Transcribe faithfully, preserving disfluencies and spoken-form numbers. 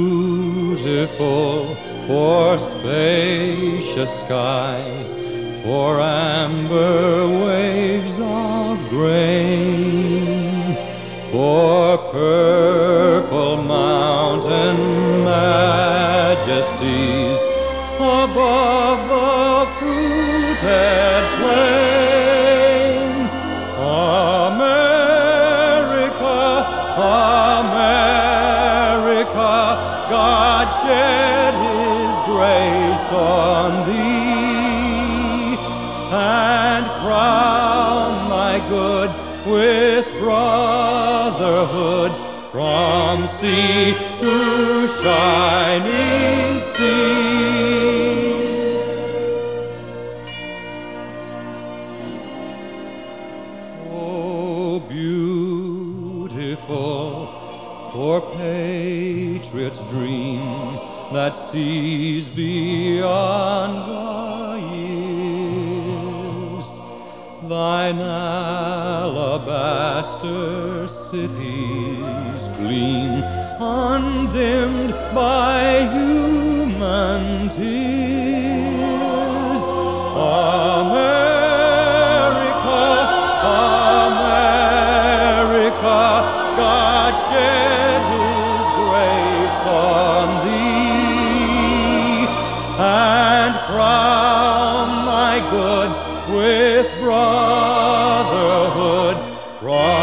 beautiful for spacious skies, for amber waves of grain, for purple mountain majesties above the fruited plain. America, America, God shed His grace on thee, and crown thy good with brotherhood from sea to shining sea. Oh, beautiful for patriots' dream that sees beyond the years. Thine alabaster cities gleam, undimmed by human tears. America, America, God shed His grace on thee, and crown thy good with brotherhood from